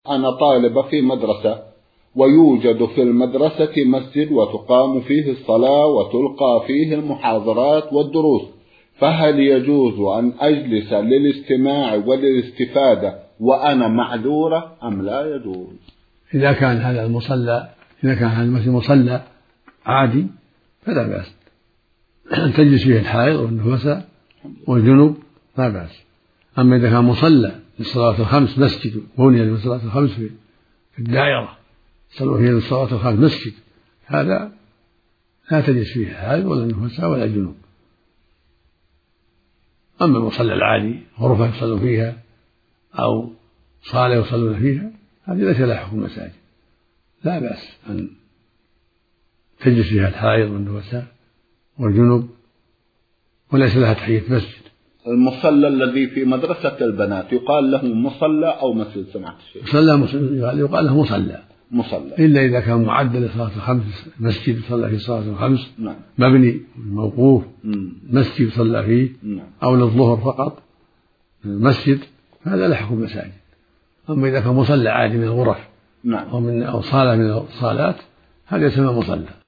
أنا طالب في مدرسة، ويوجد في المدرسة مسجد وتقام فيه الصلاة وتلقى فيه المحاضرات والدروس، فهل يجوز أن أجلس للاستماع وللاستفادة وأنا معذورة أم لا يجوز؟ إذا كان هذا المسجد مصلى عادي فلا بأس أن تجلس فيه الحائض والنفساء والجنوب لا بأس. أما إذا كان مصلى للصلاة الخمس مسجد بني للصلاة الخمس في الدائرة صلوا فيه للصلاة الخمس مسجد، هذا لا تجلس فيه الحائض ولا النفساء ولا الجنوب. أما المصلى العادي غرفة يصلون فيها أو صالة يصلون فيها هذه ليس لها حكم المساجد، لا بأس أن تجلس فيها الحائض والنفساء والجنوب وليس لها تحية مسجد. المصلى الذي في مدرسة البنات يقال له مصلى أو مسجد؟ سمعت الشيخ يقال له مصلى إلا إذا كان معد لصلاة الخمس، مسجد يصلى فيه صلاة الخمس مبني موقوف، مسجد يصلى فيه أو للظهر فقط مسجد، هذا لا حكم مساجد. أما إذا كان مصلى عادي من الغرف أو صالة من الصالات هذا يسمى مصلى.